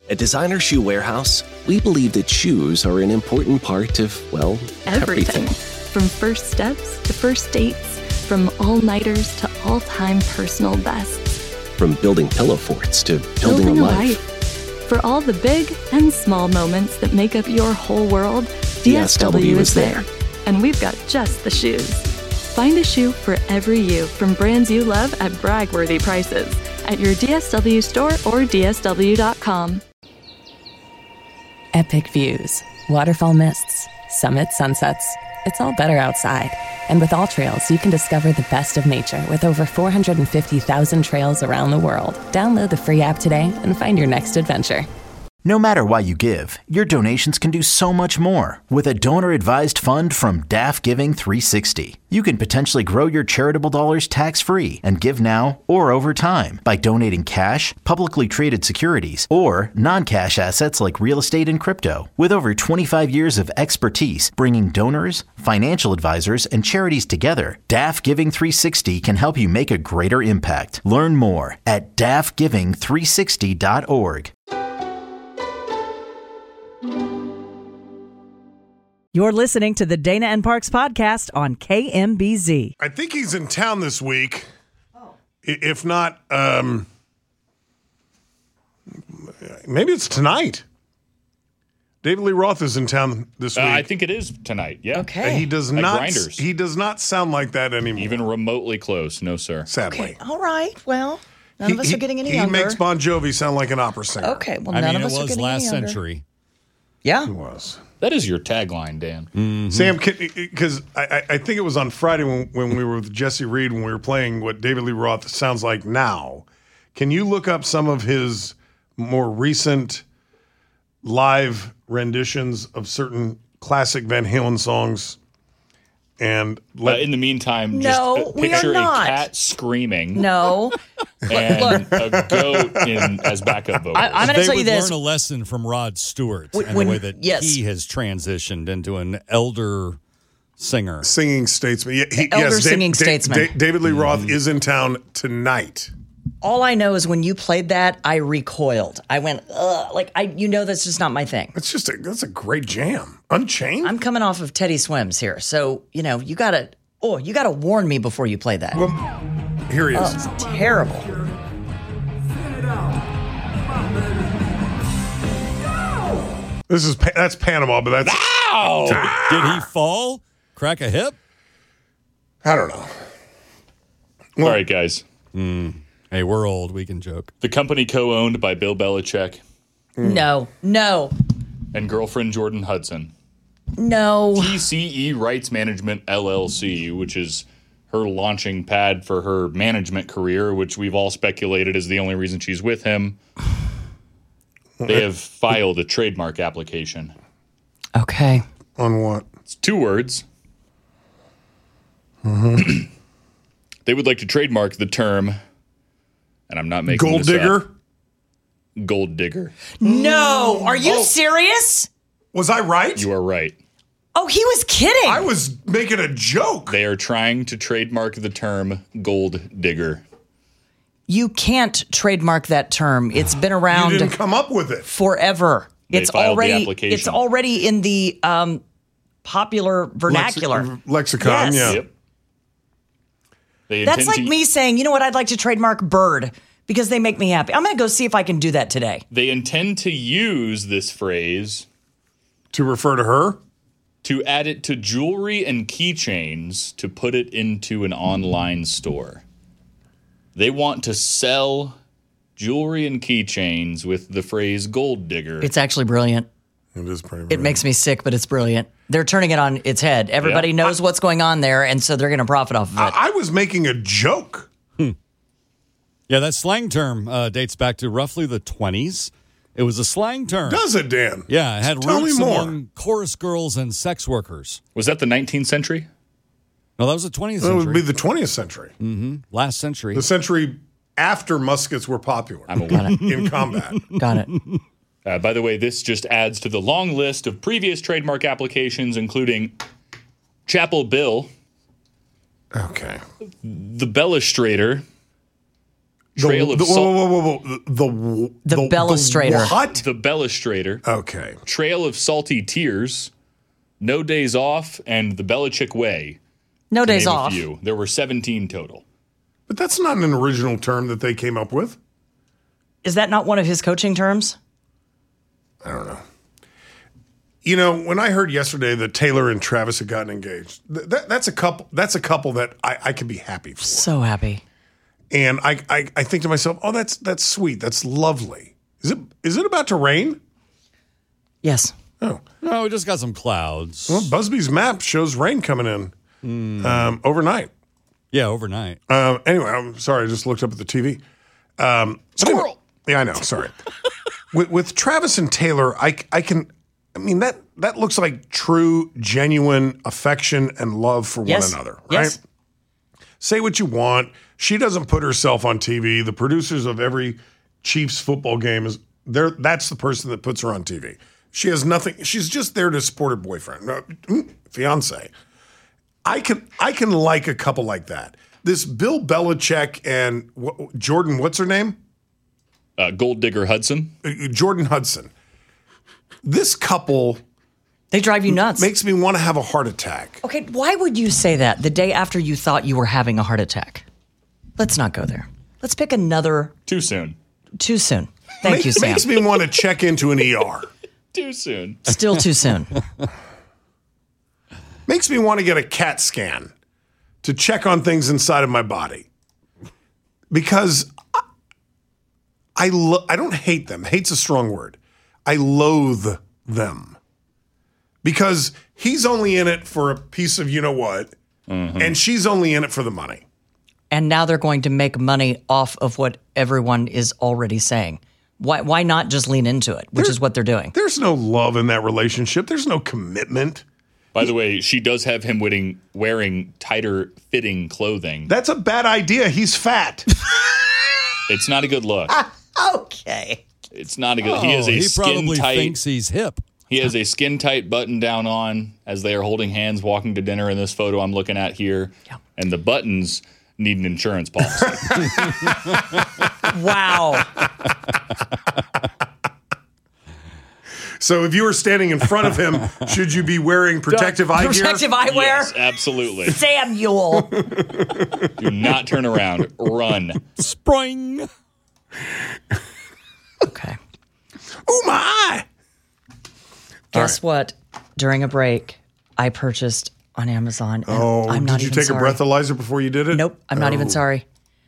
At Designer Shoe Warehouse, we believe that shoes are an important part of, well, everything. From first steps to first dates, from all-nighters to all-time personal bests. From building pillow forts to building a life. For all the big and small moments that make up your whole world, DSW is there. And we've got just the shoes. Find a shoe for every you from brands you love at brag-worthy prices at your DSW store or DSW.com. Epic views, waterfall mists, summit sunsets. It's all better outside. And with All Trails, you can discover the best of nature with over 450,000 trails around the world. Download the free app today and find your next adventure. No matter what you give, your donations can do so much more. With a donor-advised fund from DAF Giving 360, you can potentially grow your charitable dollars tax-free and give now or over time by donating cash, publicly traded securities, or non-cash assets like real estate and crypto. With over 25 years of expertise bringing donors, financial advisors, and charities together, DAF Giving 360 can help you make a greater impact. Learn more at dafgiving360.org. You're listening to the Dana and Parks podcast on KMBZ. I think he's in town this week. If not, maybe it's tonight. David Lee Roth is in town this week. I think it is tonight. Yeah. Okay. He does At not. Grinders. He does not sound like that anymore. Even remotely close. No, sir. Sadly. Okay. All right. Well, none of us are getting any younger. He makes Bon Jovi sound like an opera singer. Okay. Well, none of us are getting any younger. It was last century. Yeah. It was. That is your tagline, Dan. Mm-hmm. Sam, because I think it was on Friday when we were with Jesse Reed when we were playing what David Lee Roth sounds like now. Can you look up some of his more recent live renditions of certain classic Van Halen songs? And in the meantime, No, we picture are not. a cat screaming No. and a goat as backup vocals. I'm going to tell you They would this. learn a lesson from Rod Stewart and when- the way that yes. he has transitioned into an elder singer. Singing statesman. Singing statesman. David Lee Roth is in town tonight. All I know is when you played that, I recoiled. I went, ugh. That's just not my thing. That's a great jam. Unchained? I'm coming off of Teddy Swims here. So, you got to warn me before you play that. Well, here he is. It's terrible. That's Panama, but that's... Ow! Did he fall? Crack a hip? I don't know. All right, guys. Hey, we're old. We can joke. The company co-owned by Bill Belichick No. and girlfriend Jordan Hudson. No. TCE Rights Management LLC, which is her launching pad for her management career, which we've all speculated is the only reason she's with him. They have filed a trademark application. Okay. On what? It's 2 words. They would like to trademark the term, and I'm not making Gold this digger? up, gold digger. No. Are you serious? Was I right? You are right. Oh, he was kidding. I was making a joke. They are trying to trademark the term gold digger. You can't trademark that term. It's been around You didn't come up with it. forever. They filed the application. It's already in the popular vernacular. Lexicon, Yes. yeah. Yep. They That's intend like to- me saying, you know what, I'd like to trademark bird because they make me happy. I'm going to go see if I can do that today. They intend to use this phrase To refer to her? to add it to jewelry and keychains to put it into an online store. They want to sell jewelry and keychains with the phrase gold digger. It's actually brilliant. It is pretty It makes me sick, but it's brilliant. They're turning it on its head. Everybody knows what's going on there, and so they're going to profit off of it. I was making a joke. Yeah, that slang term dates back to roughly the 20s. It was a slang term. Does it, Dan? Yeah, it had Tell me roots more. among chorus girls and sex workers. Was that the 19th century? No, that was the 20th It century. would be the 20th century. Last century. The century after muskets were popular I'm aware. in combat. Got it. By the way, this just adds to the long list of previous trademark applications, including Chapel Bill, Okay. the Bellustrator, Trail of The Bellastrator. What? The Bellastrator. Okay. Trail of Salty Tears. No Days Off, and The Belichick Way. No to Days name a Off. few. There were 17 total. But that's not an original term that they came up with. Is that not one of his coaching terms? I don't know. You know, when I heard yesterday that Taylor and Travis had gotten engaged, that's a couple. That's a couple that I could be happy for. So happy. And I think to myself, oh, that's sweet. That's lovely. Is it about to rain? Yes. Oh. No, we just got some clouds. Well, Busby's map shows rain coming in overnight. Yeah, overnight. Anyway, I'm sorry. I just looked up at the TV. Squirrel. Yeah, I know. Sorry. with Travis and Taylor, I mean, that looks like true, genuine affection and love for one another, right? Yes. Say what you want. She doesn't put herself on TV. The producers of every Chiefs football game that's the person that puts her on TV. She has nothing. She's just there to support her boyfriend, fiance. I can like a couple like that. This Bill Belichick and Jordan, what's her name? Gold Digger Hudson. Jordan Hudson. This couple, they drive you nuts. Makes me want to have a heart attack. Okay, why would you say that the day after you thought you were having a heart attack? Let's not go there. Let's pick another. Too soon. Too soon. Thank you, Sam. Makes me want to check into an ER. Too soon. Still too soon. Makes me want to get a CAT scan to check on things inside of my body. Because I don't hate them. Hate's a strong word. I loathe them. Because he's only in it for a piece of you-know-what, and she's only in it for the money. And now they're going to make money off of what everyone is already saying. Why not just lean into it, which is what they're doing? There's no love in that relationship. There's no commitment. By the way, she does have him wearing tighter fitting clothing. That's a bad idea. He's fat. It's not a good look. Okay. It's not a good. He has a he skin probably tight. thinks he's hip. He has a skin tight button down on as they are holding hands walking to dinner in this photo I'm looking at here. Yeah. And the buttons need an insurance policy. Wow. So if you were standing in front of him, should you be wearing protective eye gear? Protective eyewear? Yes, absolutely. Samuel. Do not turn around. Run. Spring. Okay. Oh, my eye. Guess what? During a break, I purchased on Amazon. And I'm not did you even take sorry. a breathalyzer before you did it? Nope, I'm not even sorry.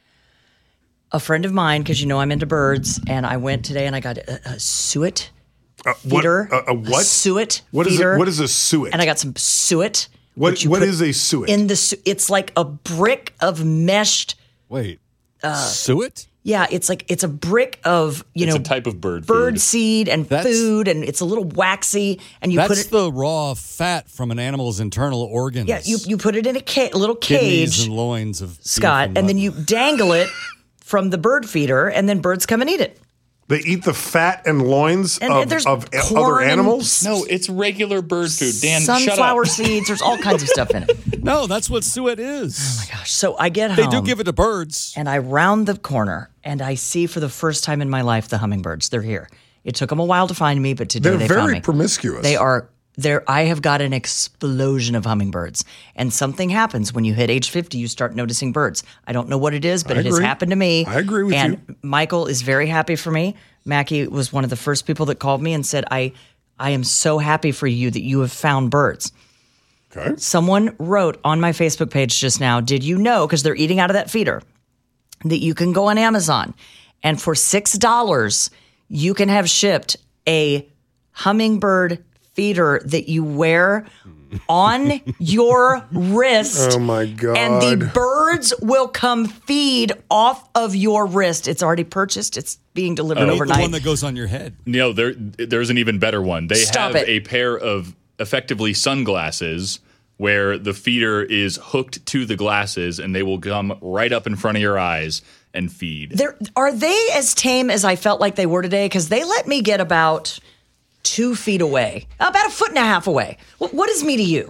A friend of mine, because you know I'm into birds, and I went today and I got a suet feeder. A what? A suet What is feeder. it? What is a suet? And I got some suet. What which you put is a suet? In the it's like a brick of meshed. Wait. Suet? Yeah, it's a brick of It's a type of bird bird food. seed and food, and it's a little waxy, and you put That's it. the raw fat from an animal's internal organs. Yeah, you put it in a little Kidneys cage, and loins of beef Scott, and then mutton. you dangle it from the bird feeder, and then birds come and eat it. They eat the fat and loins And there's of other corn and animals? No, it's regular bird food. Dan, shut Sunflower up. seeds. There's all kinds of stuff in it. No, that's what suet is. Gosh, so I get They home. do give it to birds. And I round the corner, and I see for the first time in my life the hummingbirds. They're here. It took them a while to find me, but today They're they found very me. promiscuous. They are there. I have got an explosion of hummingbirds, and something happens when you hit age 50. You start noticing birds. I don't know what it is, but it has agree. happened to me. I agree with and you. And Michael is very happy for me. Mackie was one of the first people that called me and said, "I am so happy for you that you have found birds." Okay. Someone wrote on my Facebook page just now, did you know, because they're eating out of that feeder, that you can go on Amazon and for $6, you can have shipped a hummingbird feeder that you wear on your wrist. Oh, my God. And the birds will come feed off of your wrist. It's already purchased. It's being delivered The overnight. one that goes on your head. No, there's an even better one. They Stop have it. a pair of effectively sunglasses where the feeder is hooked to the glasses and they will come right up in front of your eyes and feed. Are they as tame as I felt like they were today? Because they let me get about 2 feet away, about 1.5 feet away. What is me to you?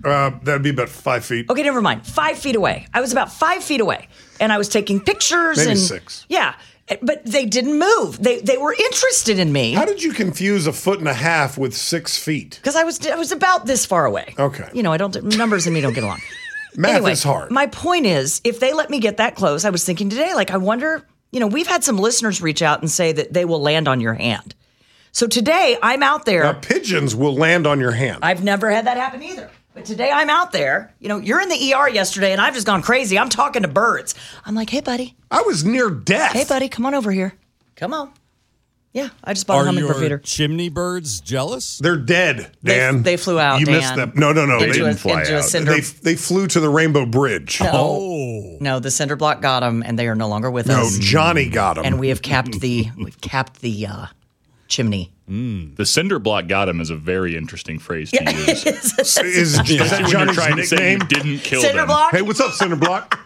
That'd be about 5 feet. Okay, never mind. 5 feet away. I was about 5 feet away, and I was taking pictures. Maybe and 6. Yeah, but they didn't move. They were interested in me. How did you confuse 1.5 feet with 6 feet? Because I was about this far away. Okay. Numbers and me don't get along. Math is hard. My point is, if they let me get that close, I was thinking today, like, I wonder, we've had some listeners reach out and say that they will land on your hand. So today I'm out there. Now, pigeons will land on your hand. I've never had that happen either. But today I'm out there. You're in the ER yesterday and I've just gone crazy. I'm talking to birds. I'm like, hey, buddy. I was near death. Hey, buddy, come on over here. Come on. Yeah, I just bought a hummingbird feeder. Are your chimney birds jealous? They're dead, Dan. They flew out, You Dan. missed them. No. They didn't fly out. They flew to the Rainbow Bridge. No, the cinder block got them, and they are no longer with No, us. Johnny got them. And we have capped the chimney. The cinder block got him is a very interesting phrase to use. Is that Especially when you're Johnny's trying to say you nickname? didn't kill Cinder them. block. Hey, what's up, Cinder Block?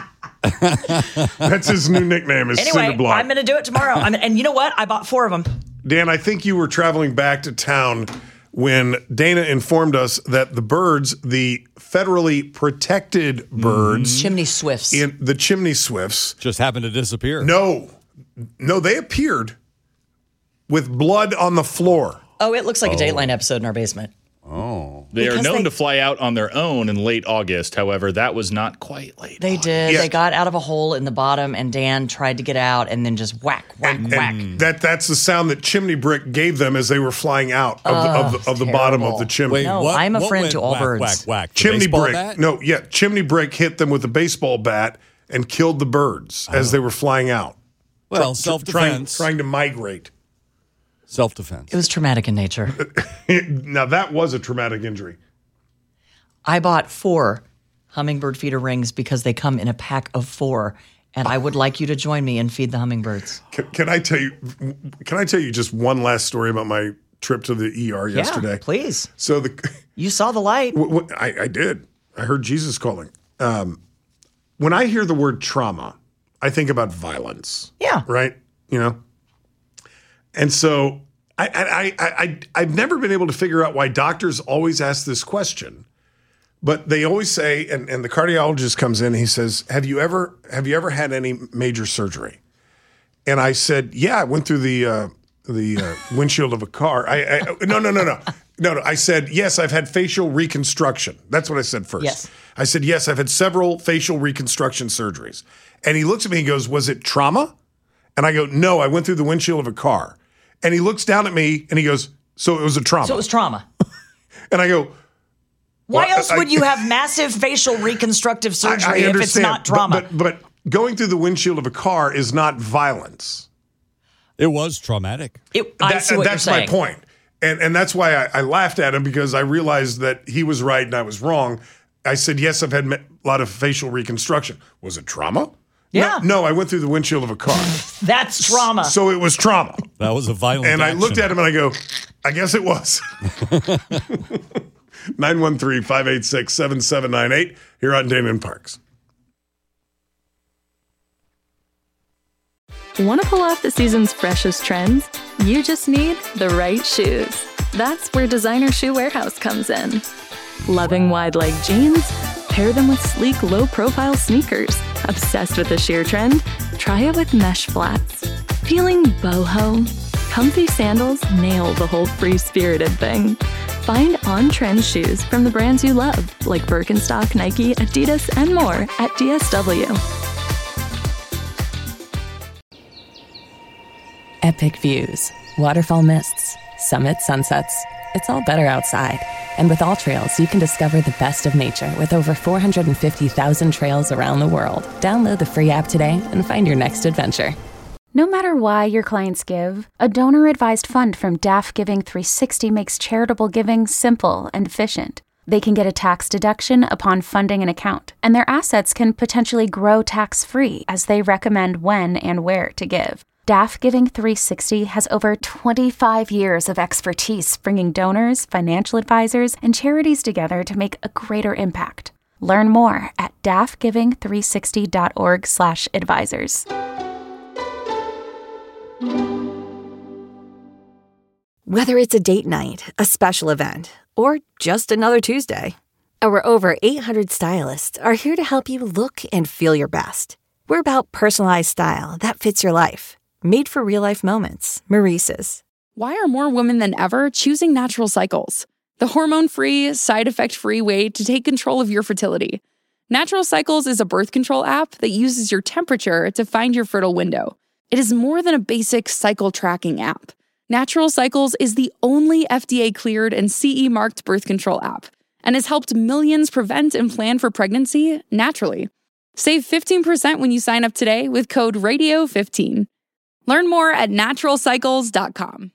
That's his new nickname is Anyway, Cinder Block. I'm going to do it tomorrow. And you know what? I bought 4 of them. Dan, I think you were traveling back to town when Dana informed us that the birds, the federally protected birds, Chimney swifts. the chimney swifts, Just happened to disappear. no, they appeared with blood on the floor. Oh, it looks like a Dateline episode in our basement. They are Because known they- to fly out on their own in late August. However, that was not quite late. They did. Yeah. They got out of a hole in the bottom, and Dan tried to get out, and then just whack. That's the sound that Chimney Brick gave them as they were flying out of the bottom of the chimney. Wait, No, what? I'm a what friend went to all whack, birds. Whack, whack. The Chimney baseball Brick. bat? No, yeah, Chimney Brick hit them with a baseball bat and killed the birds as they were flying out. Well, self-defense. Trying to migrate. Self-defense. It was traumatic in nature. Now that was a traumatic injury. I bought 4 hummingbird feeder rings because they come in a pack of 4, and I would like you to join me and feed the hummingbirds. Can I tell you? Can I tell you just one last story about my trip to the ER yesterday? Yeah, please. So You saw the light. I did. I heard Jesus calling. When I hear the word trauma, I think about violence. Yeah. Right. And so I've never been able to figure out why doctors always ask this question, but they always say, and the cardiologist comes in, he says, have you ever had any major surgery? And I said, yeah, I went through the windshield of a car. No. I said, yes, I've had facial reconstruction. That's what I said first. Yes. I said, yes, I've had several facial reconstruction surgeries. And he looks at me and goes, was it trauma? And I go, no, I went through the windshield of a car. And he looks down at me and he goes, so it was a trauma. So it was trauma. And I go, Why well, else would you have massive facial reconstructive surgery if it's not trauma? But going through the windshield of a car is not violence. It was traumatic. I see what you're That's saying. my point. And that's why I laughed at him, because I realized that he was right and I was wrong. I said, yes, I've had a lot of facial reconstruction. Was it trauma? Yeah. No, I went through the windshield of a car. That's trauma. So it was trauma. That was a violent And action. I looked at him and I go, I guess it was. 913-586-7798 here on Dana and Parks. Want to pull off the season's freshest trends? You just need the right shoes. That's where Designer Shoe Warehouse comes in. Loving wide leg jeans? Pair them with sleek, low-profile sneakers. Obsessed with the sheer trend? Try it with mesh flats. Feeling boho? Comfy sandals nail the whole free-spirited thing. Find on-trend shoes from the brands you love, like Birkenstock, Nike, Adidas, and more at DSW. Epic views, waterfall mists, summit sunsets. It's all better outside. And with AllTrails, you can discover the best of nature with over 450,000 trails around the world. Download the free app today and find your next adventure. No matter why your clients give, a donor-advised fund from DAF Giving 360 makes charitable giving simple and efficient. They can get a tax deduction upon funding an account, and their assets can potentially grow tax-free as they recommend when and where to give. DAF Giving 360 has over 25 years of expertise bringing donors, financial advisors, and charities together to make a greater impact. Learn more at dafgiving360.org/advisors. Whether it's a date night, a special event, or just another Tuesday, Our over 800 stylists are here to help you look and feel your best. We're about personalized style that fits your life. Made for real-life moments. Maurice's. Why are more women than ever choosing Natural Cycles? The hormone-free, side-effect-free way to take control of your fertility. Natural Cycles is a birth control app that uses your temperature to find your fertile window. It is more than a basic cycle tracking app. Natural Cycles is the only FDA-cleared and CE-marked birth control app and has helped millions prevent and plan for pregnancy naturally. Save 15% when you sign up today with code RADIO15. Learn more at naturalcycles.com.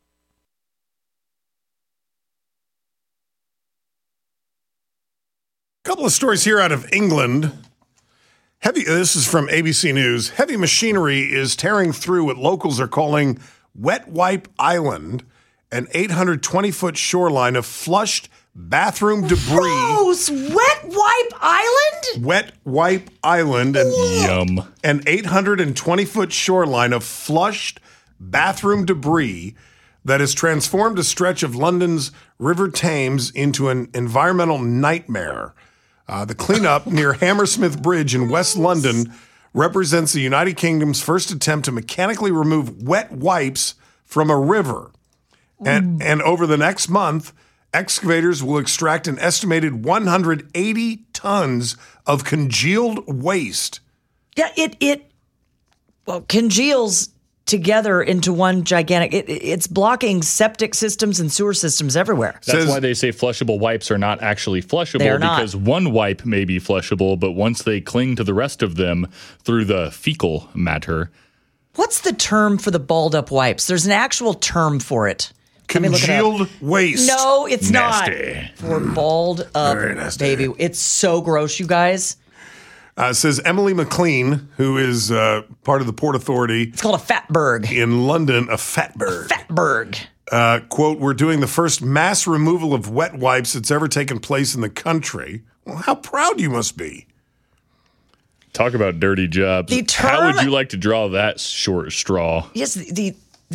A couple of stories here out of England. This is from ABC News. Heavy machinery is tearing through what locals are calling Wet Wipe Island, an 820-foot shoreline of flushed bathroom debris. Gross! Wet Wipe Island? Wet Wipe Island. Yum. An 820-foot shoreline of flushed bathroom debris that has transformed a stretch of London's River Thames into an environmental nightmare. The cleanup near Hammersmith Bridge in West London represents the United Kingdom's first attempt to mechanically remove wet wipes from a river. And over the next month, excavators will extract an estimated 180 tons of congealed waste. Yeah, it congeals together into one gigantic. It's blocking septic systems and sewer systems everywhere. That's why they say flushable wipes are not actually flushable, because one wipe may be flushable, but once they cling to the rest of them through the fecal matter. What's the term for the balled up wipes? There's an actual term for it. Congealed waste. No, it's nasty. Not. For balled up, baby. It's so gross, you guys. Says Emily McLean, who is part of the Port Authority. It's called a fatberg. In London, a fatberg. Fatberg. Quote, we're doing the first mass removal of wet wipes that's ever taken place in the country. Well, how proud you must be. Talk about dirty jobs. How would you like to draw that short straw? Yes, the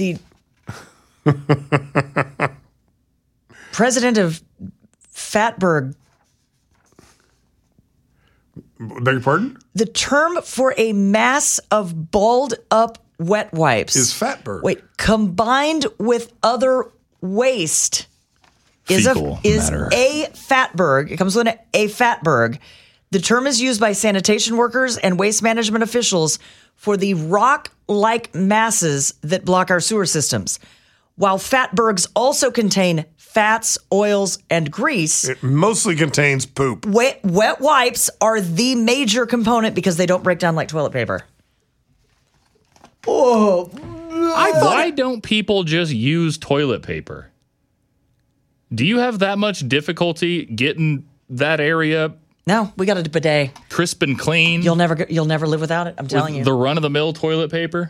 president of Fatberg. Beg your pardon? The term for a mass of balled up wet wipes is fatberg. Wait, combined with other waste is a fatberg. It comes with a fatberg. The term is used by sanitation workers and waste management officials for the rock-like masses that block our sewer systems. While fatbergs also contain fats, oils, and grease. It mostly contains poop. Wet wipes are the major component because they don't break down like toilet paper. Oh, why don't people just use toilet paper? Do you have that much difficulty getting that area? No, we got a bidet. Crisp and clean. You'll never live without it. I'm telling you. The run-of-the-mill toilet paper.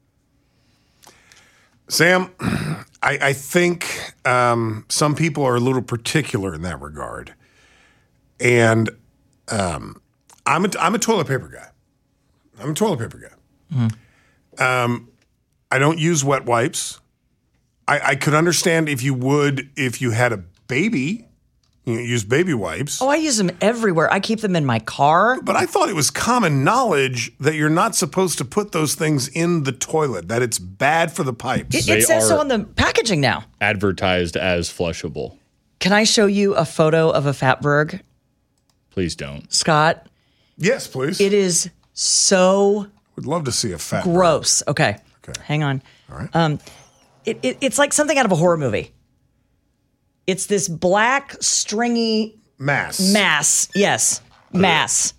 Sam, I think some people are a little particular in that regard, and I'm a toilet paper guy. I'm a toilet paper guy. Mm-hmm. I don't use wet wipes. I could understand if you had a baby. You use baby wipes. Oh, I use them everywhere. I keep them in my car. But I thought it was common knowledge that you're not supposed to put those things in the toilet, that it's bad for the pipes. It says so on the packaging now. Advertised as flushable. Can I show you a photo of a fatberg? Please don't. Scott? Yes, please. It is so would love to see a fatberg. Gross. Okay. Hang on. All right. It's like something out of a horror movie. It's this black, stringy mass. Yes. Mass.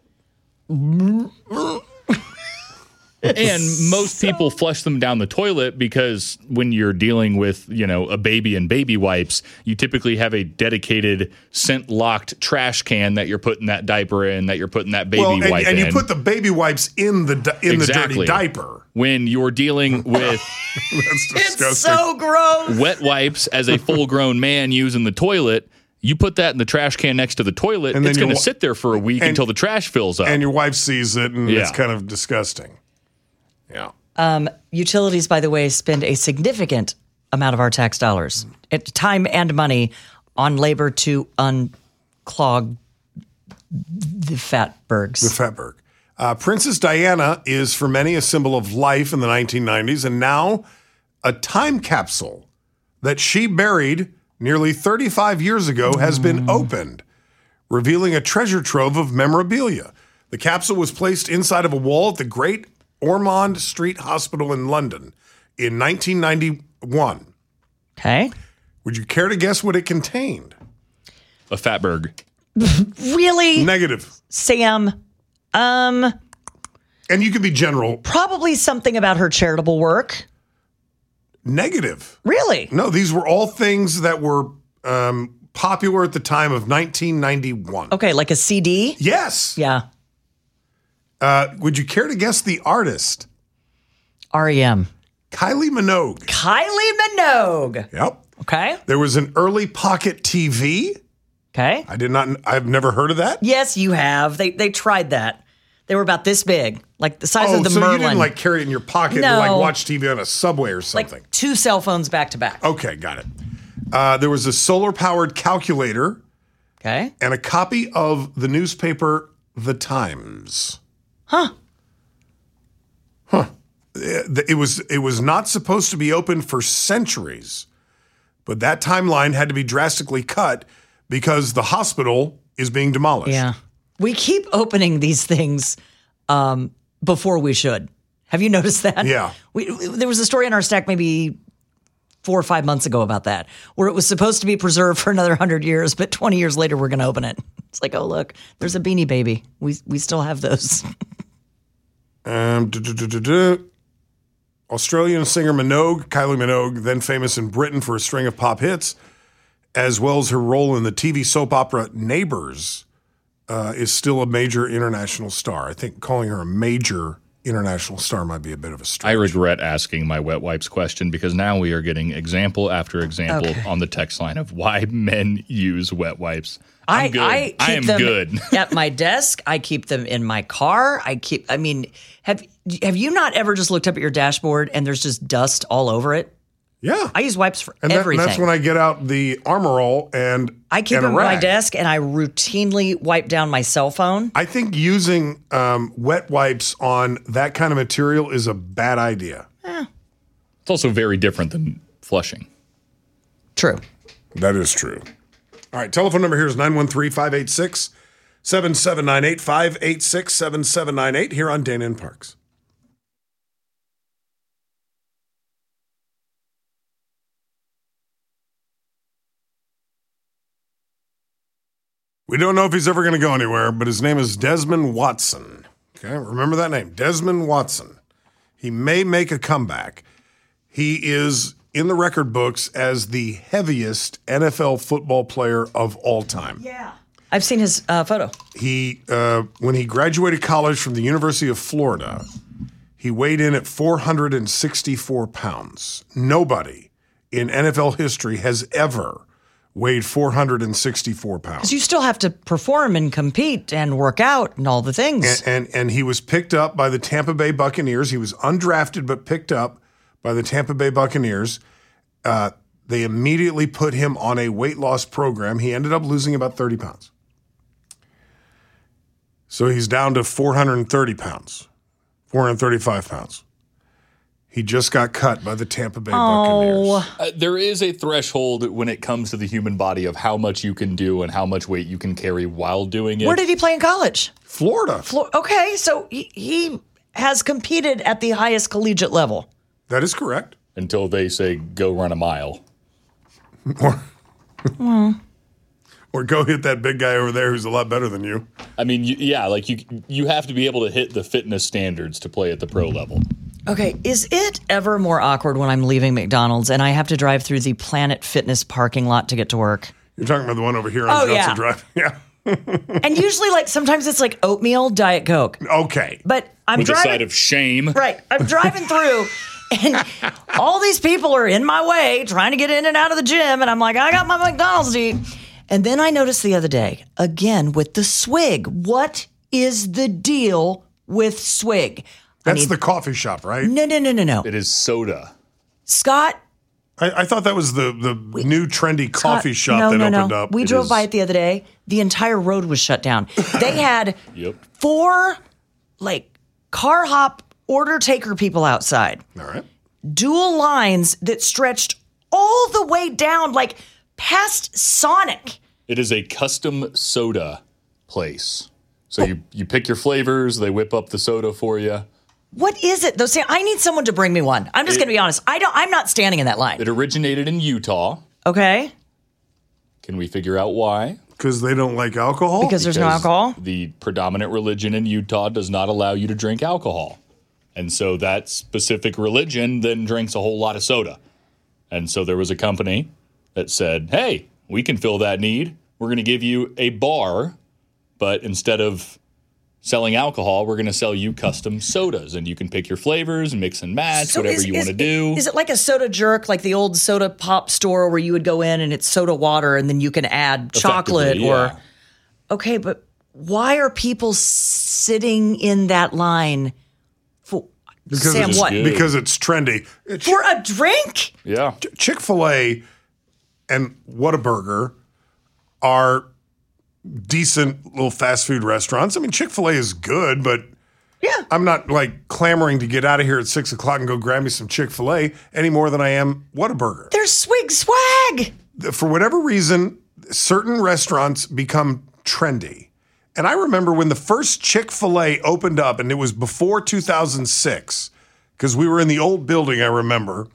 And most people flush them down the toilet because when you're dealing with, a baby and baby wipes, you typically have a dedicated scent-locked trash can that you're putting that diaper in, that you're putting that baby wipe in. And you put the baby wipes in the dirty diaper. When you're dealing with That's disgusting. It's so gross. Wet wipes as a full-grown man using the toilet, you put that in the trash can next to the toilet, and it's going to sit there for a week until the trash fills up. And your wife sees it, and it's kind of disgusting. Yeah. Utilities, by the way, spend a significant amount of our tax dollars, time and money, on labor to clog the Fatbergs. The Fatberg. Princess Diana is for many a symbol of life in the 1990s, and now a time capsule that she buried nearly 35 years ago has been opened, revealing a treasure trove of memorabilia. The capsule was placed inside of a wall at the Great Ormond Street Hospital in London in 1991. Okay. Would you care to guess what it contained? A Fatberg. Really? Negative. Sam, and you can be general. probably something about her charitable work. Negative. Really? No, these were all things that were popular at the time of 1991. Okay, like a CD? Yes. Yeah. Would you care to guess the artist? REM. Kylie Minogue. Kylie Minogue. Yep. Okay. There was an early pocket TV. Okay. I've never heard of that. Yes, you have. They tried that. They were about this big, like the size of the so Merlin. you didn't carry it in your pocket No. and watch TV on a subway or something. Like 2 cell phones back to back. Okay, got it. There was a solar-powered calculator. Okay. And a copy of the newspaper The Times. Huh. It was not supposed to be open for centuries, but that timeline had to be drastically cut because the hospital is being demolished. Yeah. We keep opening these things before we should. Have you noticed that? Yeah. There was a story in our stack maybe 4 or 5 months ago about that, where it was supposed to be preserved for another 100 years, but 20 years later we're going to open it. It's like, oh, look, there's a Beanie Baby. We still have those. Australian singer Kylie Minogue, then famous in Britain for a string of pop hits, as well as her role in the TV soap opera Neighbours, is still a major international star. I think calling her a major international star might be a bit of a stretch. I regret asking my wet wipes question because now we are getting example after example on the text line of why men use wet wipes. I'm good. I am keep them good. at my desk. I keep them in my car. Have you not ever just looked up at your dashboard and there's just dust all over it? Yeah. I use wipes for and everything. That's when I get out the Armor All and I keep and them a on my rag. desk and I routinely wipe down my cell phone. I think using wet wipes on that kind of material is a bad idea. It's also very different than flushing. True. That is true. All right, telephone number here is 913-586-7798, 586-7798 here on Dana and Parks. We don't know if he's ever going to go anywhere, but his name is Desmond Watson. Okay, remember that name, Desmond Watson. He may make a comeback. He is in the record books as the heaviest NFL football player of all time. Yeah. I've seen his photo. He, when he graduated college from the University of Florida, he weighed in at 464 pounds. Nobody in NFL history has ever weighed 464 pounds. Because you still have to perform and compete and work out and all the things. And he was picked up by the Tampa Bay Buccaneers. He was undrafted but picked up by the Tampa Bay Buccaneers. They immediately put him on a weight loss program. He ended up losing about 30 pounds. So he's down to 430 pounds, 435 pounds. He just got cut by the Tampa Bay Buccaneers. There is a threshold when it comes to the human body of how much you can do and how much weight you can carry while doing it. Where did he play in college? Florida. Okay, so he has competed at the highest collegiate level. That is correct. Until they say, go run a mile. Or go hit that big guy over there who's a lot better than you. I mean, you have to be able to hit the fitness standards to play at the pro level. Okay, is it ever more awkward when I'm leaving McDonald's and I have to drive through the Planet Fitness parking lot to get to work? You're talking about the one over here on Johnson Drive. Yeah. And usually, sometimes it's like oatmeal, Diet Coke. Okay. But I'm With driving. a side of shame. Right. I'm driving through, and all these people are in my way trying to get in and out of the gym. And I'm like, I got my McDonald's to eat. And then I noticed the other day, again, with the Swig. What is the deal with Swig? That's the coffee shop, right? No. It is soda. Scott, I thought that was the new trendy coffee shop that opened up. We drove by it the other day. The entire road was shut down. They had 4 car hop order taker people outside. All right. Dual lines that stretched all the way down, past Sonic. It is a custom soda place. So you pick your flavors, they whip up the soda for you. What is it though? I need someone to bring me one. I'm just going to be honest. I'm not standing in that line. It originated in Utah. Okay. Can we figure out why? Because they don't like alcohol? Because there's no alcohol? The predominant religion in Utah does not allow you to drink alcohol. And so that specific religion then drinks a whole lot of soda. And so there was a company that said, hey, we can fill that need. We're going to give you a bar, but instead of selling alcohol, we're going to sell you custom sodas, and you can pick your flavors and mix and match, whatever you want to do. Is it like a soda jerk, like the old soda pop store where you would go in and it's soda water and then you can add chocolate or... Okay, but why are people sitting in that line for... Sam, what? Because it's trendy. For a drink? Yeah. Chick-fil-A and Whataburger are decent little fast food restaurants. I mean, Chick-fil-A is good, but I'm not clamoring to get out of here at 6 o'clock and go grab me some Chick-fil-A any more than I am Whataburger. There's swig swag. For whatever reason, certain restaurants become trendy. And I remember when the first Chick-fil-A opened up, and it was before 2006, because we were in the old building, I remember.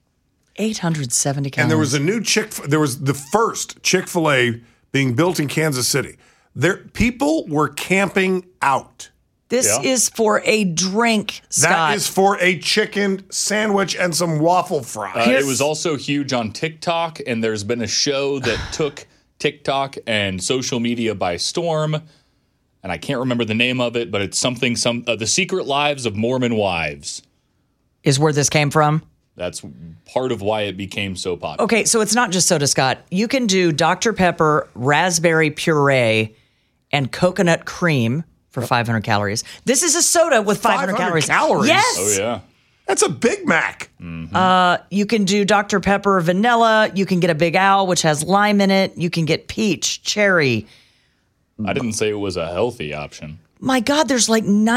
870 calories. And there was a new there was the first Chick-fil-A being built in Kansas City. People were camping out. This is for a drink, Scott. That is for a chicken sandwich and some waffle fries. It was also huge on TikTok, and there's been a show that took TikTok and social media by storm, and I can't remember the name of it, but it's The Secret Lives of Mormon Wives. Is where this came from? That's part of why it became so popular. Okay, so it's not just soda, Scott. You can do Dr. Pepper, raspberry puree, and coconut cream for 500 calories. This is a soda with 500 calories. Yes. Oh, yeah. That's a Big Mac. Mm-hmm. You can do Dr. Pepper vanilla. You can get a Big Owl, which has lime in it. You can get peach, cherry. I didn't say it was a healthy option. My God, there's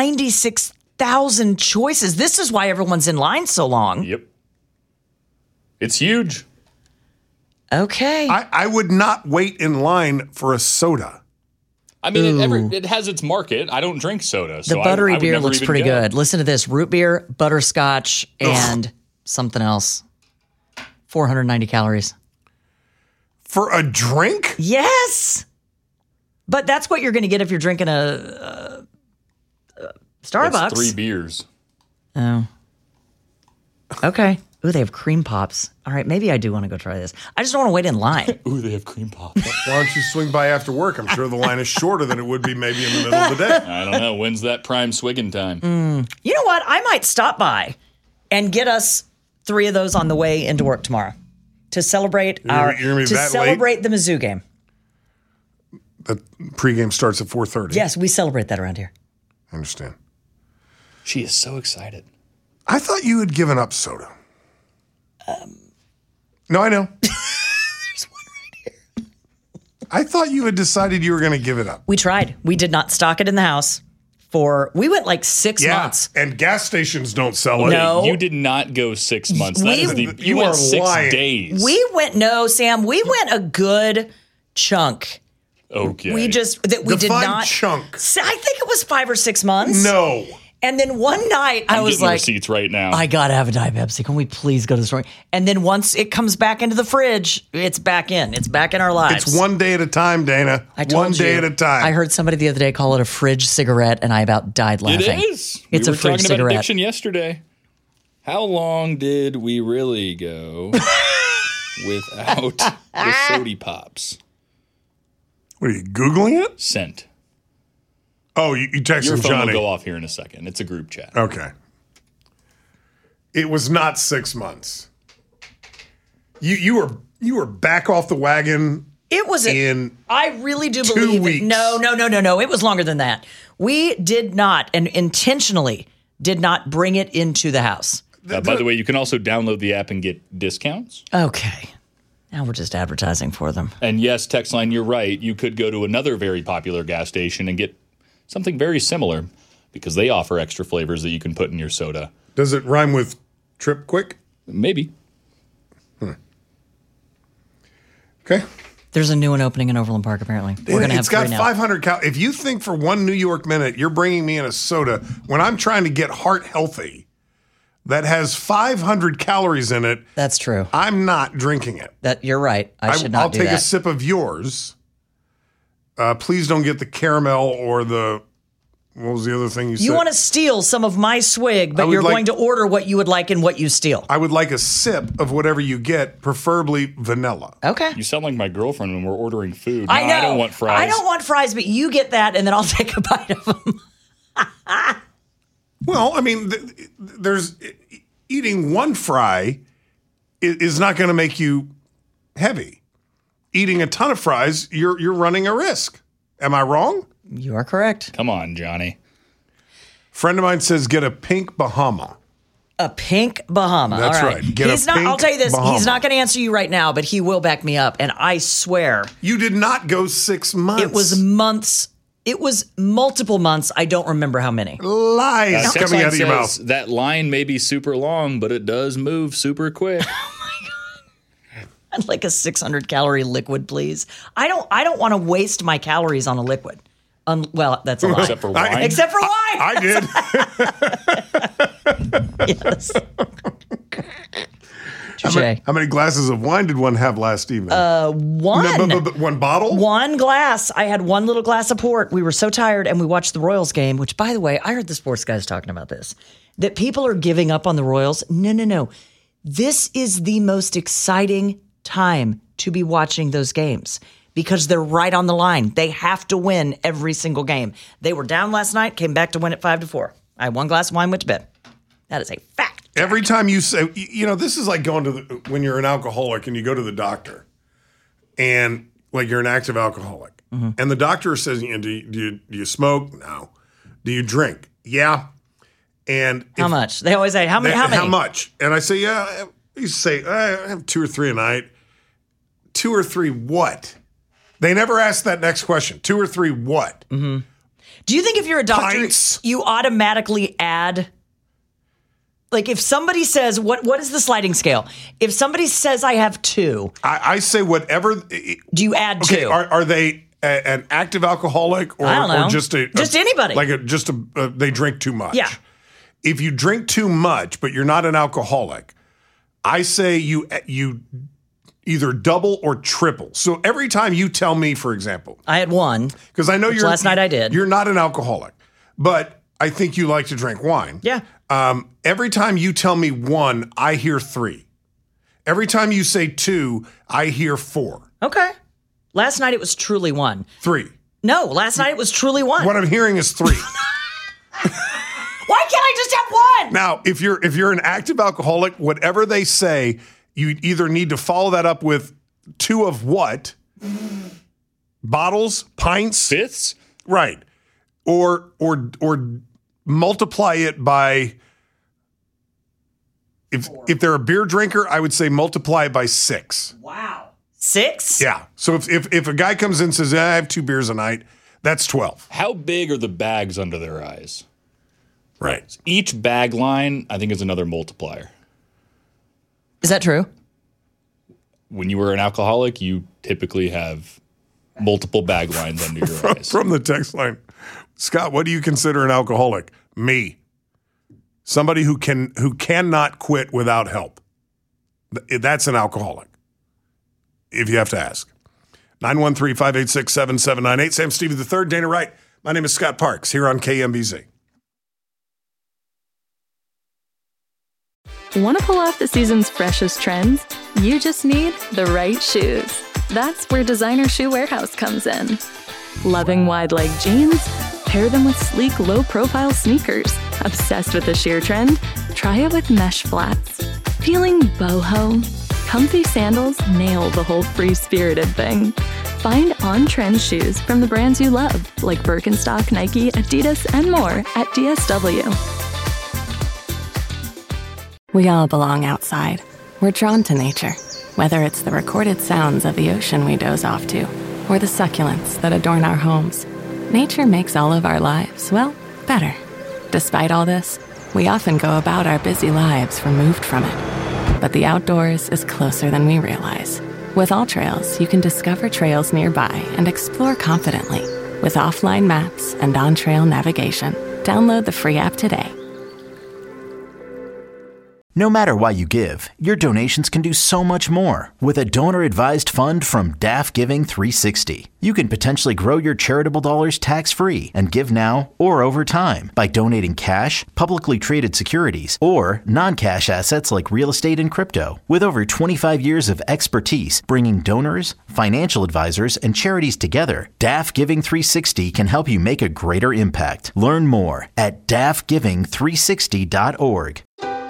96,000 choices. This is why everyone's in line so long. Yep. It's huge. Okay. I would not wait in line for a soda. I mean, it has its market. I don't drink soda. The buttery beer looks pretty good. Listen to this. Root beer, butterscotch, and something else. 490 calories. For a drink? Yes. But that's what you're going to get if you're drinking a Starbucks. That's 3 beers. Oh. Okay. Ooh, they have cream pops. All right, maybe I do want to go try this. I just don't want to wait in line. Ooh, they have cream pops. Why don't you swing by after work? I'm sure the line is shorter than it would be maybe in the middle of the day. I don't know. When's that prime swigging time? You know what? I might stop by and get us 3 of those on the way into work tomorrow to celebrate the Mizzou game. The pregame starts at 4:30. Yes, we celebrate that around here. I understand. She is so excited. I thought you had given up soda. No, I know. There's one right here. I thought you had decided you were going to give it up. We tried. We did not stock it in the house we went 6 months. And gas stations don't sell it. No. You did not go 6 months. You went 6 days. Sam, we went a good chunk. Okay. We did not chunk. I think it was 5 or 6 months. No. And then one night I was like, receipts right now. I gotta have a Diet Pepsi. Can we please go to the store? And then once it comes back into the fridge, it's back in. It's back in our lives. It's one day at a time, Dana. One day at a time. I heard somebody the other day call it a fridge cigarette, and I about died laughing. It is. It's a fridge cigarette. We were talking about addiction yesterday. How long did we really go without the Sody Pops? What are you Googling it? Sent. Oh, you texted Your phone Johnny. will go off here in a second. It's a group chat. Okay. It was not 6 months. You were back off the wagon. It was I really do 2 believe weeks. No. It was longer than that. We did not, and intentionally did not bring it into the house. By the way, you can also download the app and get discounts. Okay. Now we're just advertising for them. And yes, text line, you're right. You could go to another very popular gas station and get something very similar because they offer extra flavors that you can put in your soda. Does it rhyme with Trip Quick? Maybe. Okay. There's a new one opening in Overland Park, apparently. We're going to have It's got 3 now. 500 calories. If you think for 1 New York minute you're bringing me in a soda when I'm trying to get heart healthy that has 500 calories in it. That's true. I'm not drinking it. That you're right. I should not do that. I'll take a sip of yours. Please don't get the caramel or the, what was the other thing you said? You want to steal some of my swig, but you're going to order what you would like and what you steal. I would like a sip of whatever you get, preferably vanilla. Okay. You sound like my girlfriend when we're ordering food. I know. I don't want fries. I don't want fries, but you get that, and then I'll take a bite of them. Well, I mean, there's eating one fry is not going to make you heavy. Eating a ton of fries, you're running a risk. Am I wrong? You are correct. Come on, Johnny. Friend of mine says get a pink Bahama. A pink Bahama. That's All right. right. Get He's a not. pink I'll tell you this. Bahama. He's not going to answer you right now, but he will back me up. And I swear, you did not go 6 months. It was months. It was multiple months. I don't remember how many. Lies coming out of your mouth. That line may be super long, but it does move super quick. I'd like a 600-calorie liquid, please. I don't want to waste my calories on a liquid. Well, that's a lie. Except for wine. Except for wine. I did. Yes. How many glasses of wine did one have last evening? One. No, but one bottle? One glass. I had one little glass of port. We were so tired, and we watched the Royals game, which, by the way, I heard the sports guys talking about this, that people are giving up on the Royals. No. This is the most exciting time to be watching those games because they're right on the line. They have to win every single game. They were down last night, came back to win it 5-4. I had one glass of wine, went to bed. That is a fact. Every time you say, this is like going to when you're an alcoholic and you go to the doctor and like you're an active alcoholic and the doctor says, do you smoke? No. Do you drink? Yeah. And how much? They always say, how many? How much? And I say, yeah. I used to say, I have 2 or 3 a night. 2 or 3 what? They never ask that next question. 2 or 3 what? Mm-hmm. Do you think if you're a doctor, Pints. you automatically add? Like if somebody says, what is the sliding scale? If somebody says I have 2. I say whatever. Do you add 2? Are they an active alcoholic or, I don't know. or just anybody? Like they drink too much? Yeah. If you drink too much, but you're not an alcoholic, I say you either double or triple. So every time you tell me, for example, I had 1 because I know last night I did. You're not an alcoholic, but I think you like to drink wine. Yeah. Every time you tell me 1, I hear 3. Every time you say 2, I hear 4. Okay. Last night it was truly 1. 3. No, last night it was truly 1. What I'm hearing is 3. Why can't I just have 1? Now, if you're an active alcoholic, whatever they say, you either need to follow that up with 2 of what? Bottles, pints, fifths, right? Or multiply it by. If they're a beer drinker, I would say multiply it by 6. Wow, 6? Yeah. So if a guy comes in and says, I have 2 beers a night, that's 12. How big are the bags under their eyes? Right. Each bag line, I think, is another multiplier. Is that true? When you were an alcoholic, you typically have multiple bag lines under your eyes. From the text line, Scott, what do you consider an alcoholic? Me. Somebody who cannot quit without help. That's an alcoholic. If you have to ask. 913-586-7798. Sam Stevie III, Dana Wright. My name is Scott Parks here on KMBZ. Want to pull off the season's freshest trends? You just need the right shoes. That's where Designer Shoe Warehouse comes in. Loving wide leg jeans? Pair them with sleek, low-profile sneakers. Obsessed with the sheer trend? Try it with mesh flats. Feeling boho? Comfy sandals nail the whole free-spirited thing. Find on-trend shoes from the brands you love, like Birkenstock, Nike, Adidas, and more at DSW. We all belong outside. We're drawn to nature, whether it's the recorded sounds of the ocean we doze off to, or the succulents that adorn our homes. Nature makes all of our lives, well, better. Despite all this, we often go about our busy lives removed from it. But the outdoors is closer than we realize. With AllTrails, you can discover trails nearby and explore confidently. With offline maps and on-trail navigation, download the free app today. No matter what you give, your donations can do so much more. With a donor-advised fund from DAF Giving 360, you can potentially grow your charitable dollars tax-free and give now or over time by donating cash, publicly traded securities, or non-cash assets like real estate and crypto. With over 25 years of expertise bringing donors, financial advisors, and charities together, DAF Giving 360 can help you make a greater impact. Learn more at dafgiving360.org.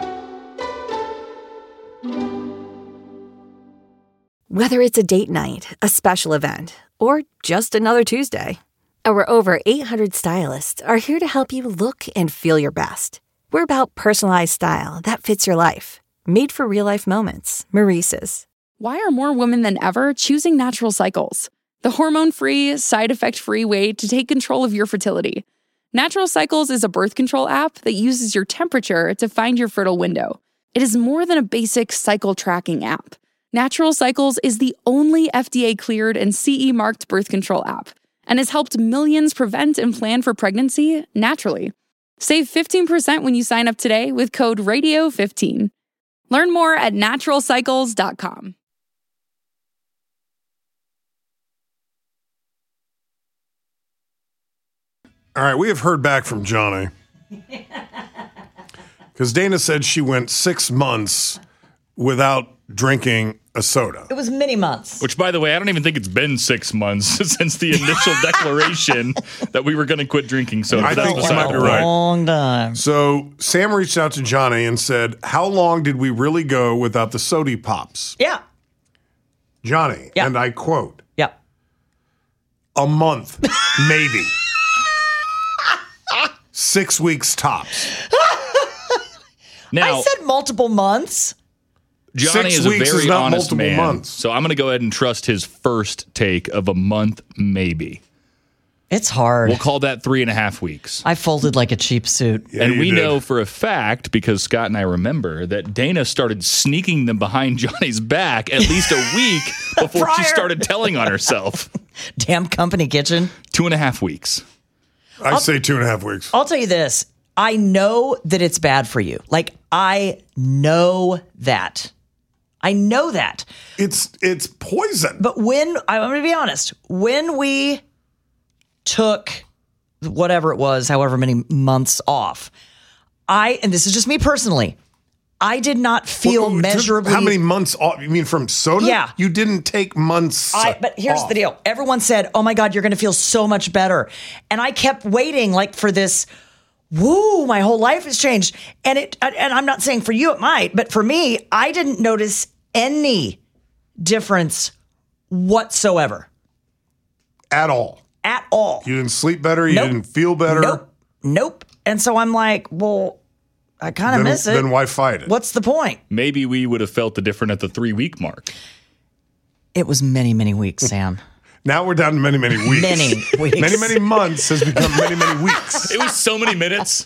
Whether it's a date night, a special event, or just another Tuesday, our over 800 stylists are here to help you look and feel your best. We're about personalized style that fits your life. Made for real-life moments. Maurice's. Why are more women than ever choosing Natural Cycles? The hormone-free, side-effect-free way to take control of your fertility. Natural Cycles is a birth control app that uses your temperature to find your fertile window. It is more than a basic cycle tracking app. Natural Cycles is the only FDA-cleared and CE-marked birth control app and has helped millions prevent and plan for pregnancy naturally. Save 15% when you sign up today with code RADIO15. Learn more at naturalcycles.com. All right, we have heard back from Johnny. Because Dana said she went 6 months without drinking a soda. It was many months. Which, by the way, I don't even think it's been 6 months since the initial declaration that we were going to quit drinking soda. I think you might be right. Long time. So Sam reached out to Johnny and said, how long did we really go without the Sody Pops? Yeah. Johnny, and I quote, yeah, a month, maybe. 6 weeks tops. Now, I said multiple months. Johnny 6 is a weeks very is not honest multiple man, months. so I'm going to go ahead and trust his first take of a month, maybe. It's hard. We'll call that 3.5 weeks. I folded like a cheap suit. Yeah, and you we did. know for a fact, because Scott and I remember, that Dana started sneaking them behind Johnny's back at least a week before she started telling on herself. Damn company kitchen. 2.5 weeks. I say 2.5 weeks. I'll tell you this. I know that it's bad for you. Like, I know that. I know that. It's poison. But I'm going to be honest, when we took whatever it was, however many months off, and this is just me personally, I did not feel measurably. How many months off? You mean from soda? Yeah. You didn't take months But here's off. the deal. Everyone said, oh my God, you're going to feel so much better. And I kept waiting like for this, woo, my whole life has changed. And I'm not saying for you it might, but for me, I didn't notice any difference whatsoever. At all. At all. You didn't sleep better? You Nope. didn't feel better? Nope. And so I'm like, well, I kind of miss it. Then why fight it? What's the point? Maybe we would have felt the different at the 3-week mark. It was many, many weeks, Sam. Now we're down to many, many weeks. Many weeks. Many, many months has become many, many weeks. It was so many minutes.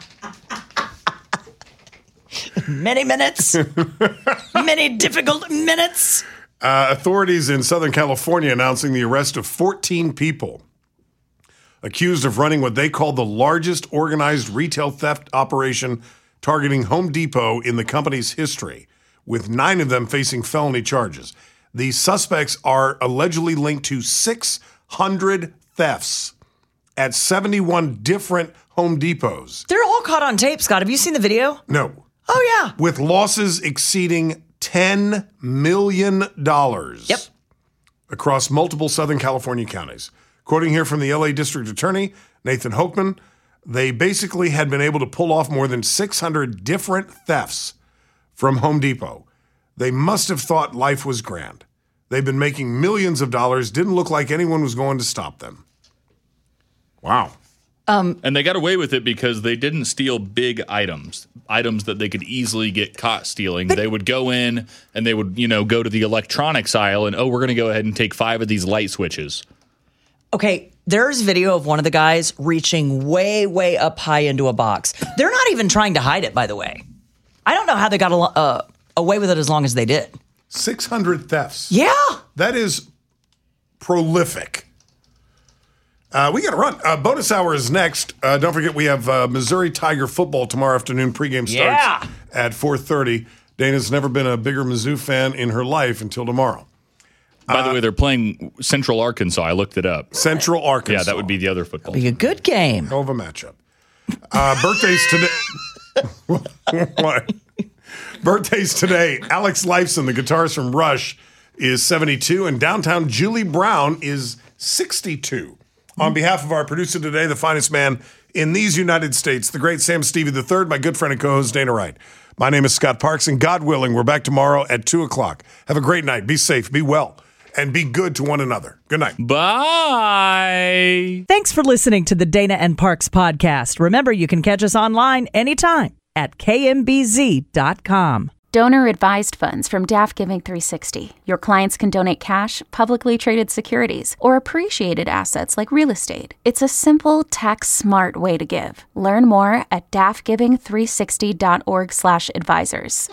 Many minutes. Many difficult minutes. Authorities in Southern California announcing the arrest of 14 people accused of running what they call the largest organized retail theft operation targeting Home Depot in the company's history, with 9 of them facing felony charges. The suspects are allegedly linked to 600 thefts at 71 different Home Depots. They're all caught on tape, Scott. Have you seen the video? No. Oh, yeah. With losses exceeding $10 million. Yep. Across multiple Southern California counties. Quoting here from the LA District Attorney, Nathan Hochman, they basically had been able to pull off more than 600 different thefts from Home Depot. They must have thought life was grand. They've been making millions of dollars. Didn't look like anyone was going to stop them. Wow. And they got away with it because they didn't steal big items that they could easily get caught stealing. They would go in and they would, go to the electronics aisle and, we're going to go ahead and take 5 of these light switches. Okay, there's video of one of the guys reaching way, way up high into a box. They're not even trying to hide it, by the way. I don't know how they got away with it as long as they did. 600 thefts. Yeah. That is prolific. We got to run. Bonus hour is next. Don't forget, we have Missouri Tiger football tomorrow afternoon. Pregame starts at 4:30. Dana's never been a bigger Mizzou fan in her life until tomorrow. By the way, they're playing Central Arkansas. I looked it up. Central Arkansas. Yeah, that would be the other football. Be a good game. Hell of a matchup. Birthdays today. What? Birthdays today. Alex Lifeson, the guitarist from Rush, is 72, and downtown Julie Brown is 62. On behalf of our producer today, the finest man in these United States, the great Sam Stevie III, my good friend and co-host Dana Wright. My name is Scott Parks, and God willing, we're back tomorrow at 2 o'clock. Have a great night. Be safe, be well, and be good to one another. Good night. Bye. Thanks for listening to the Dana and Parks podcast. Remember, you can catch us online anytime at kmbz.com. Donor-advised funds from DAF Giving 360. Your clients can donate cash, publicly traded securities, or appreciated assets like real estate. It's a simple, tax-smart way to give. Learn more at dafgiving360.org/advisors.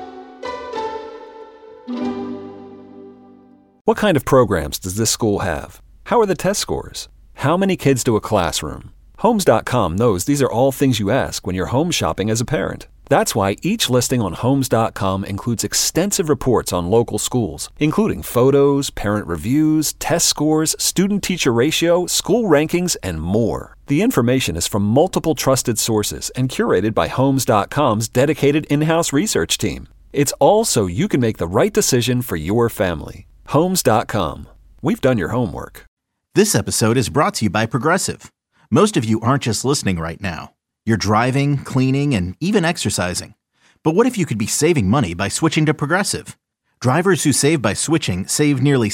What kind of programs does this school have? How are the test scores? How many kids to a classroom? Homes.com knows these are all things you ask when you're home shopping as a parent. That's why each listing on Homes.com includes extensive reports on local schools, including photos, parent reviews, test scores, student-teacher ratio, school rankings, and more. The information is from multiple trusted sources and curated by Homes.com's dedicated in-house research team. It's all so you can make the right decision for your family. Homes.com. We've done your homework. This episode is brought to you by Progressive. Most of you aren't just listening right now. You're driving, cleaning, and even exercising. But what if you could be saving money by switching to Progressive? Drivers who save by switching save nearly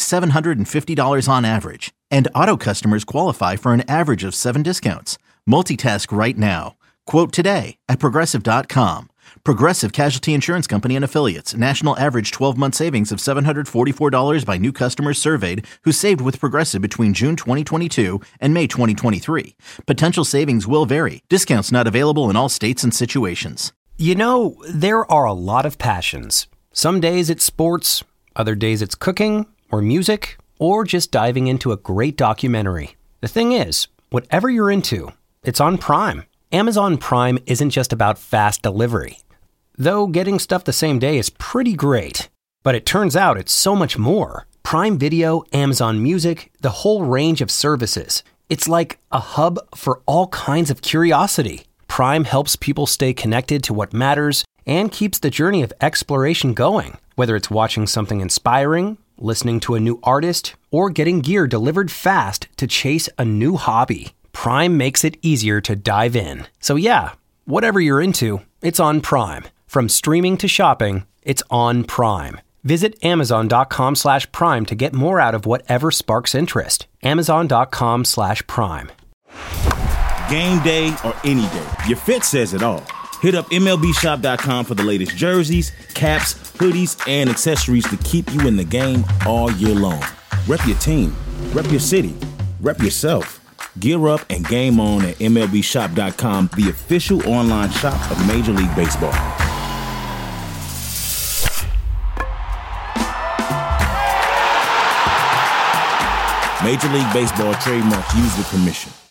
$750 on average. And auto customers qualify for an average of 7 discounts. Multitask right now. Quote today at Progressive.com. Progressive Casualty Insurance Company and Affiliates. National average 12-month savings of $744 by new customers surveyed who saved with Progressive between June 2022 and May 2023. Potential savings will vary. Discounts not available in all states and situations. You know, there are a lot of passions. Some days it's sports, other days it's cooking or music, or just diving into a great documentary. The thing is, whatever you're into, it's on Prime. Amazon Prime isn't just about fast delivery. Though getting stuff the same day is pretty great. But it turns out it's so much more. Prime Video, Amazon Music, the whole range of services. It's like a hub for all kinds of curiosity. Prime helps people stay connected to what matters and keeps the journey of exploration going. Whether it's watching something inspiring, listening to a new artist, or getting gear delivered fast to chase a new hobby. Prime makes it easier to dive in. So yeah, whatever you're into, it's on Prime. From streaming to shopping, it's on Prime. Visit Amazon.com/Prime to get more out of whatever sparks interest. Amazon.com/Prime. Game day or any day, your fit says it all. Hit up MLBshop.com for the latest jerseys, caps, hoodies, and accessories to keep you in the game all year long. Rep your team, rep your city, rep yourself. Gear up and game on at MLBshop.com, the official online shop of Major League Baseball. Major League Baseball trademark used with permission.